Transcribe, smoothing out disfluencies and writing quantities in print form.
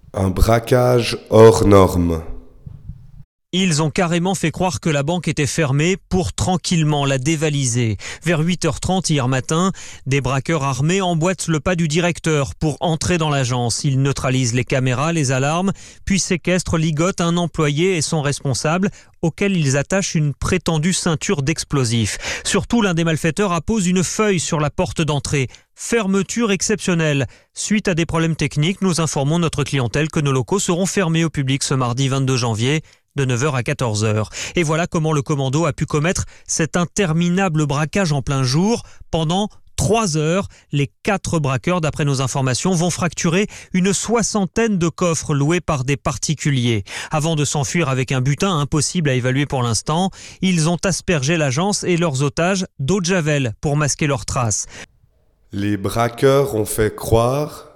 Un braquage hors norme. Ils ont carrément fait croire que la banque était fermée pour tranquillement la dévaliser. Vers 8h30 hier matin, des braqueurs armés emboîtent le pas du directeur pour entrer dans l'agence. Ils neutralisent les caméras, les alarmes, puis séquestrent, ligotent un employé et son responsable, auquel ils attachent une prétendue ceinture d'explosifs. Surtout, l'un des malfaiteurs appose une feuille sur la porte d'entrée. Fermeture exceptionnelle. Suite à des problèmes techniques, nous informons notre clientèle que nos locaux seront fermés au public ce mardi 22 janvier. De 9h à 14h. Et voilà comment le commando a pu commettre cet interminable braquage en plein jour. Pendant 3 heures, les 4 braqueurs, d'après nos informations, vont fracturer une 60aine de coffres loués par des particuliers. Avant de s'enfuir avec un butin impossible à évaluer pour l'instant, ils ont aspergé l'agence et leurs otages d'eau de javel pour masquer leurs traces. Les braqueurs ont fait croire